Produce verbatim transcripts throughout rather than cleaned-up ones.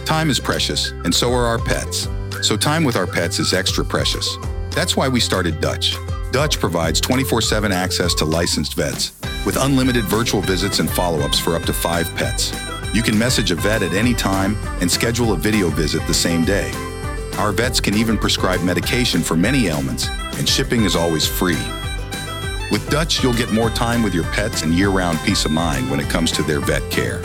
Time is precious, and so are our pets. So time with our pets is extra precious. That's why we started Dutch. Dutch provides twenty-four seven access to licensed vets, with unlimited virtual visits and follow-ups for up to five pets. You can message a vet at any time and schedule a video visit the same day. Our vets can even prescribe medication for many ailments, and shipping is always free. With Dutch, you'll get more time with your pets and year-round peace of mind when it comes to their vet care.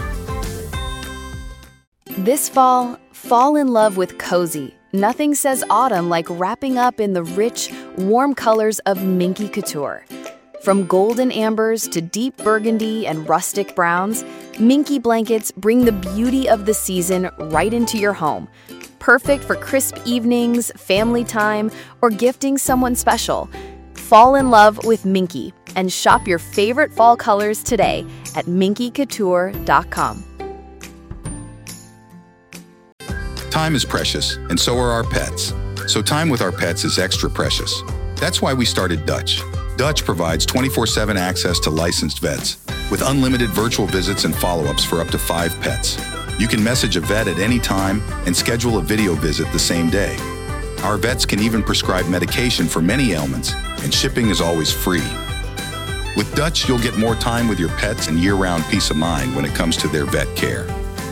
This fall, fall in love with cozy. Nothing says autumn like wrapping up in the rich, warm colors of Minky Couture. From golden ambers to deep burgundy and rustic browns, Minky blankets bring the beauty of the season right into your home. Perfect for crisp evenings, family time, or gifting someone special. Fall in love with Minky and shop your favorite fall colors today at minky couture dot com. Time is precious, and so are our pets. So time with our pets is extra precious. That's why we started Dutch. Dutch provides twenty-four seven access to licensed vets, with unlimited virtual visits and follow-ups for up to five pets. You can message a vet at any time and schedule a video visit the same day. Our vets can even prescribe medication for many ailments, and shipping is always free. With Dutch, you'll get more time with your pets and year-round peace of mind when it comes to their vet care.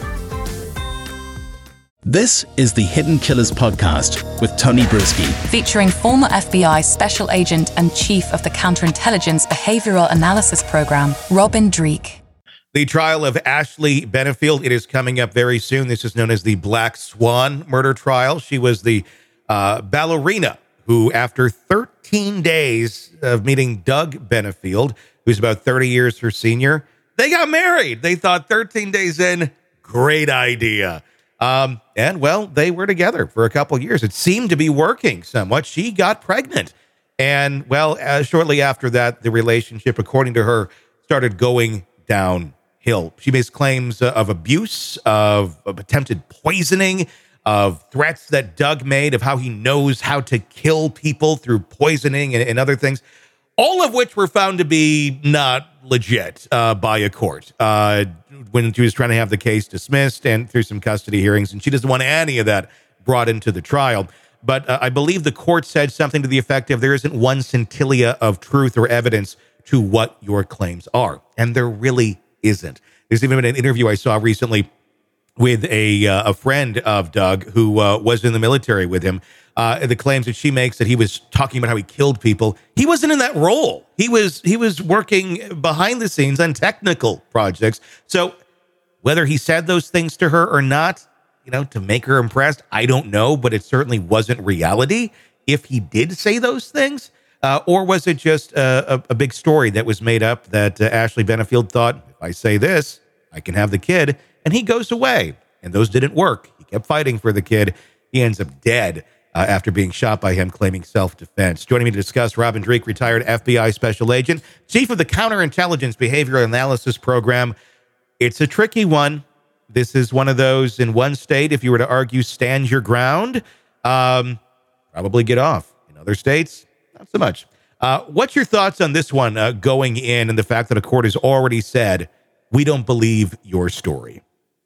This is the Hidden Killers podcast with Tony Brueski, featuring former F B I Special Agent and Chief of the Counterintelligence Behavioral Analysis Program, Robin Dreeke. The trial of Ashley Benefield, it is coming up very soon. This is known as the Black Swan murder trial. She was the uh, ballerina who, after thirteen days of meeting Doug Benefield, who's about thirty years her senior, they got married. They thought thirteen days in, great idea. Um, and, well, they were together for a couple years. It seemed to be working somewhat. She got pregnant. And, well, uh, shortly after that, the relationship, according to her, started going downhill. She makes claims uh, of abuse, of, of attempted poisoning, of threats that Doug made, of how he knows how to kill people through poisoning and, and other things, all of which were found to be not legit uh, by a court uh, when she was trying to have the case dismissed and through some custody hearings, and she doesn't want any of that brought into the trial. But uh, I believe the court said something to the effect of there isn't one scintilla of truth or evidence to what your claims are, and there really isn't. There's even been an interview I saw recently with a uh, a friend of Doug who uh, was in the military with him. Uh, the claims that she makes that he was talking about how he killed people. He wasn't in that role. He was he was working behind the scenes on technical projects. So whether he said those things to her or not, you know, to make her impressed, I don't know, but it certainly wasn't reality if he did say those things. Uh, or was it just a, a, a big story that was made up that uh, Ashley Benefield thought, if I say this, I can have the kid, and he goes away. And those didn't work. He kept fighting for the kid. He ends up dead uh, after being shot by him, claiming self-defense. Joining me to discuss, Robin Dreeke, retired F B I Special Agent, Chief of the Counterintelligence Behavioral Analysis Program. It's a tricky one. This is one of those, in one state, if you were to argue stand your ground, um, probably get off. In other states, not so much. Uh, what's your thoughts on this one uh, going in and the fact that a court has already said, we don't believe your story?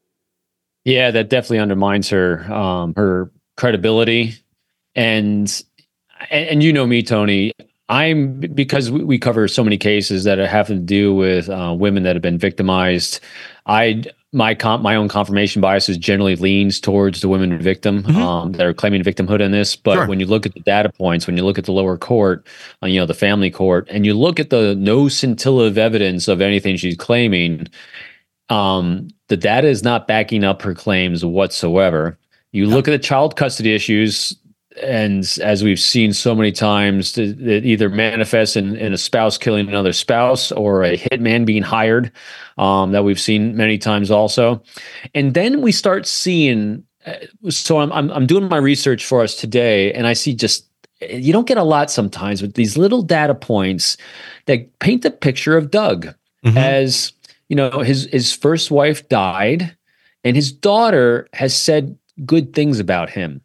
Yeah, that definitely undermines her um, her credibility. And, and and you know me, Tony, I'm because we, we cover so many cases that have to do with uh, women that have been victimized. I my com- my own confirmation biases generally leans towards the women victim mm-hmm. um, that are claiming victimhood in this. But sure. When you look at the data points, when you look at the lower court, uh, you know, the family court, and you look at the no scintilla of evidence of anything she's claiming, um, the data is not backing up her claims whatsoever. You look at the child custody issues, and as we've seen so many times, it either manifests in, in a spouse killing another spouse or a hitman being hired, um, that we've seen many times also. And then we start seeing, so I'm, I'm I'm doing my research for us today, and I see just, you don't get a lot sometimes with these little data points that paint the picture of Doug mm-hmm. as, you know, his his first wife died, and his daughter has said good things about him.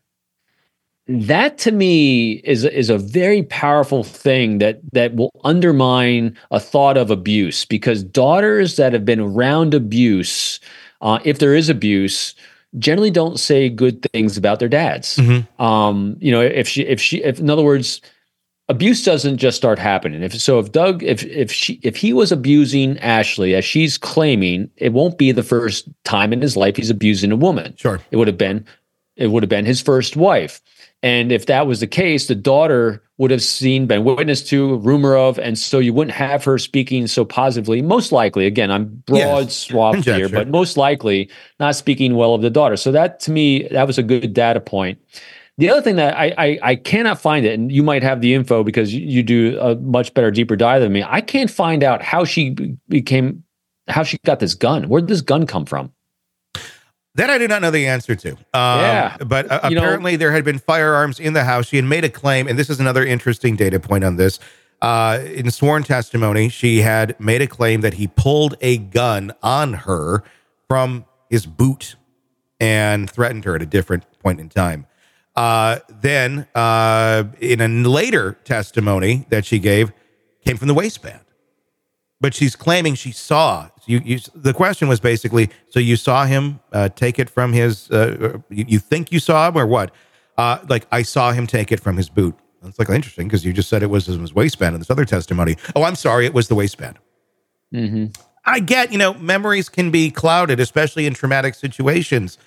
That to me is is a very powerful thing that that will undermine a thought of abuse, because daughters that have been around abuse, uh, if there is abuse, generally don't say good things about their dads. Mm-hmm. Um, you know, if she, if she, if in other words, abuse doesn't just start happening. If so, if Doug, if if she, if he was abusing Ashley, as she's claiming, it won't be the first time in his life he's abusing a woman. Sure, it would have been, it would have been his first wife. And if that was the case, the daughter would have seen, been witness to, rumor of, and so you wouldn't have her speaking so positively. Most likely, again, I'm broad yes. swath here, but most likely not speaking well of the daughter. So that, to me, that was a good data point. The other thing that I, I I cannot find it, and you might have the info because you, you do a much better, deeper dive than me. I can't find out how she became, how she got this gun. Where did this gun come from? That I do not know the answer to. Um, yeah. But uh, You apparently know, there had been firearms in the house. She had made a claim, and this is another interesting data point on this. Uh, in sworn testimony, she had made a claim that he pulled a gun on her from his boot and threatened her at a different point in time. Uh, then uh, in a later testimony that she gave, came from the waistband. But she's claiming she saw. You, you, the question was basically, so you saw him uh, take it from his, uh, you, you think you saw him or what? Uh, like, I saw him take it from his boot. It's like interesting because you just said it was his waistband in this other testimony. Oh, I'm sorry. It was the waistband. Mm-hmm. I get, you know, memories can be clouded, especially in traumatic situations.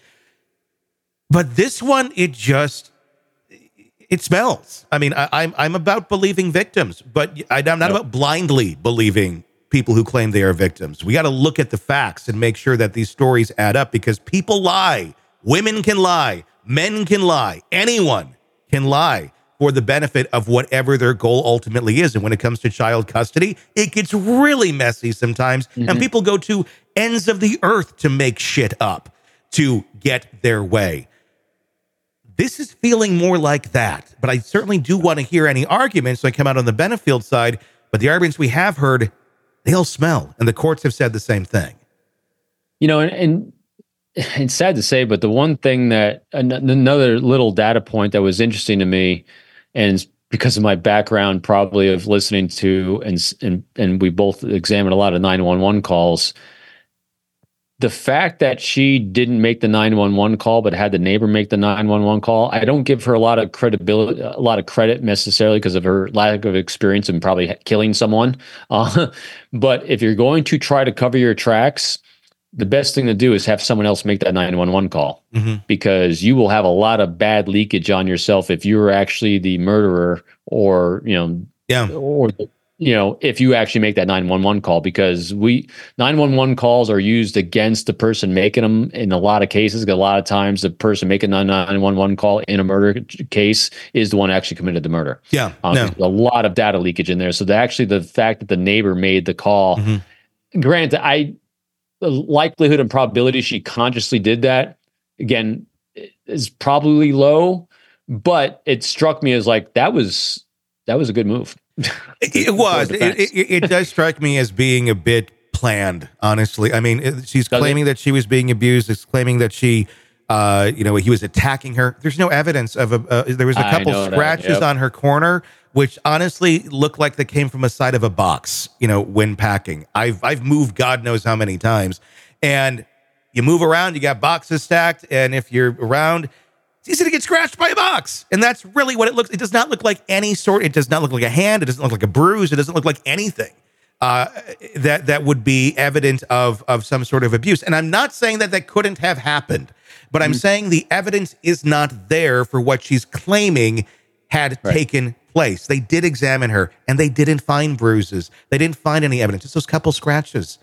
But this one, it just, it smells. I mean, I, I'm I'm about believing victims, but I, I'm not yep. about blindly believing people who claim they are victims. We got to look at the facts and make sure that these stories add up because people lie. Women can lie. Men can lie. Anyone can lie for the benefit of whatever their goal ultimately is. And when it comes to child custody, it gets really messy sometimes. Mm-hmm. And people go to ends of the earth to make shit up to get their way. This is feeling more like that, but I certainly do want to hear any arguments that come out on the Benefield side. But the arguments we have heard, they all smell, and the courts have said the same thing. You know, and, and it's sad to say, but the one thing that another little data point that was interesting to me, and because of my background, probably of listening to and and and we both examined a lot of nine one one calls. The fact that she didn't make the nine one one call, but had the neighbor make the nine one one call, I don't give her a lot of credibility, a lot of credit necessarily because of her lack of experience in probably killing someone. Uh, but if you're going to try to cover your tracks, the best thing to do is have someone else make that nine one one call mm-hmm. because you will have a lot of bad leakage on yourself if you were actually the murderer or, you know, yeah. or you know, if you actually make that nine one one call, because we nine one one calls are used against the person making them in a lot of cases. A lot of times the person making a nine one one call in a murder case is the one who actually committed the murder. Yeah. Um, no. There's a lot of data leakage in there. So the, actually the fact that the neighbor made the call, mm-hmm. granted, I, the likelihood and probability she consciously did that, again, is probably low, but it struck me as like, that was, that was a good move. It, it was. It, it, it does strike me as being a bit planned, honestly. I mean, it, she's does claiming it? that she was being abused. It's claiming that she, uh, you know, he was attacking her. There's no evidence of a. Uh, there was a couple scratches yep. on her corner, which honestly looked like they came from a side of a box. You know, when packing, I've I've moved God knows how many times, and you move around, you got boxes stacked, and if you're around. It's easy to get scratched by a box. And that's really what it looks. It does not look like any sort. It does not look like a hand. It doesn't look like a bruise. It doesn't look like anything uh, that that would be evident of, of some sort of abuse. And I'm not saying that that couldn't have happened, but I'm mm-hmm. saying the evidence is not there for what she's claiming had right. taken place. They did examine her and they didn't find bruises. They didn't find any evidence. Just those couple scratches.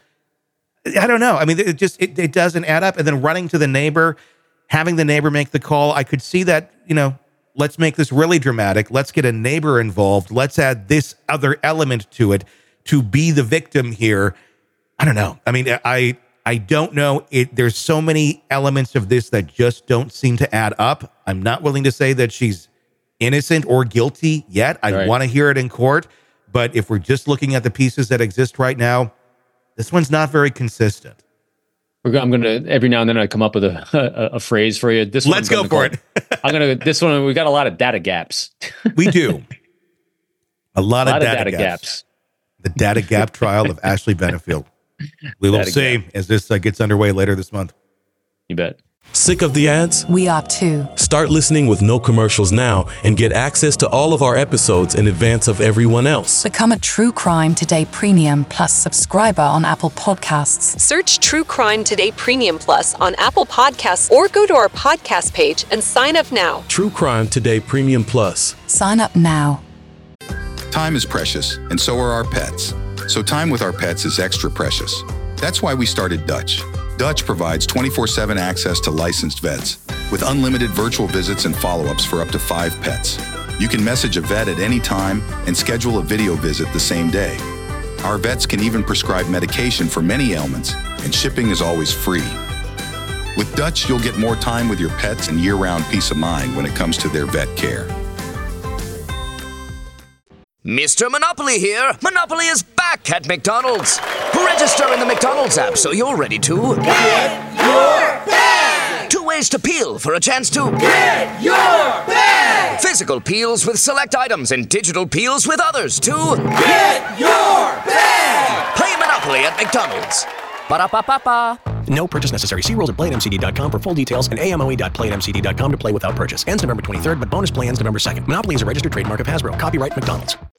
I don't know. I mean, it just, it, it doesn't add up. And then running to the neighbor, having the neighbor make the call, I could see that, you know, let's make this really dramatic. Let's get a neighbor involved. Let's add this other element to it to be the victim here. I don't know. I mean, I I don't know. It. There's so many elements of this that just don't seem to add up. I'm not willing to say that she's innocent or guilty yet. I right. want to hear it in court. But if we're just looking at the pieces that exist right now, this one's not very consistent. I'm going to, every now and then I come up with a, a, a phrase for you. This Let's go for it. I'm going to, this one, we got a lot of data gaps. We do. A lot, a lot of, data, of data gaps. gaps. The data gap trial of Ashley Benefield. We will data see gap. as this uh, gets underway later this month. You bet. Sick of the ads? We are too. Start listening with no commercials now and get access to all of our episodes in advance of everyone else. Become a True Crime Today Premium Plus subscriber on Apple Podcasts. Search True Crime Today Premium Plus on Apple Podcasts or go to our podcast page and sign up now. True Crime Today Premium Plus. Sign up now. Time is precious, and so are our pets. So time with our pets is extra precious. That's why we started Dutch. Dutch provides twenty-four seven access to licensed vets with unlimited virtual visits and follow-ups for up to five pets. You can message a vet at any time and schedule a video visit the same day. Our vets can even prescribe medication for many ailments, and shipping is always free. With Dutch, you'll get more time with your pets and year-round peace of mind when it comes to their vet care. Mister Monopoly here. Monopoly is back at McDonald's. Register in the McDonald's app so you're ready to get your bag. Two ways to peel for a chance to get your bag. Physical peels with select items and digital peels with others to get your bag. Play Monopoly at McDonald's. Ba-da-ba-ba-ba. No purchase necessary. See rules at play at m c d dot com for full details and a m o e dot play at m c d dot com to play without purchase. Ends November twenty-third, but bonus play ends November second. Monopoly is a registered trademark of Hasbro. Copyright McDonald's.